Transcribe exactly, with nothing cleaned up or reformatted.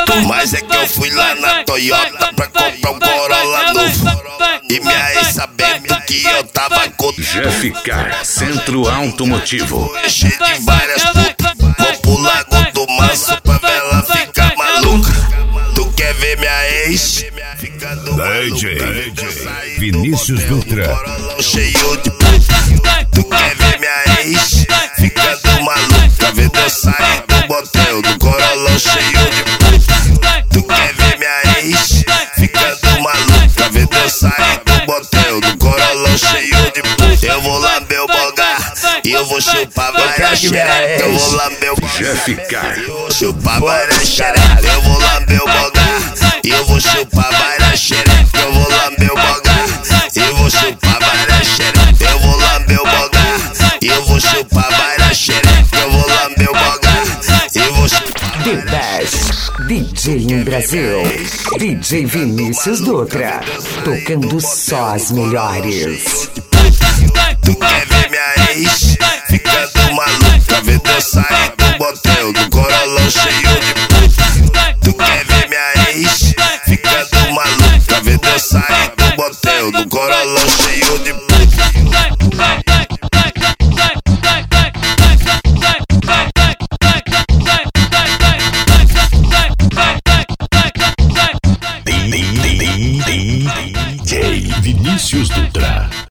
Mas é que eu fui lá na Toyota pra comprar um Corolla novo. E minha ex sabendo que eu tava com Jeff Car, Centro Automotivo. cheio de várias putas. Vou pro Lago do Manso pra ver ela ficar maluca. Tu quer ver minha ex ficando D J maluca? Vinícius Dutra. Corolão cheio de puta. Tu quer ver minha ex ficando maluca? Vendo eu sair do motel do Corolão cheio de puta. Tu quer ver minha ex ficando maluca? Vendo eu sair do motel do Corolão cheio de puta. Eu vou lamber o bogar e eu vou chupar várias xerecas. Eu vou lamber o Jeff Car, chupar várias xerecas. Eu vou lamber o bogar e eu vou chupar várias xerecas. Eu vou lamber o bogar e eu vou chupar várias xerecas. Eu vou lamber o bogar e eu vou chupar várias xerecas. Eu vou lamber o bogar e eu vou chupar The Best D J em Brasil, D J Vinícius Dutra, tocando só as melhores. Tu quer ver minha ex ficando maluca? Vendo eu sair do motel do Corolão cheio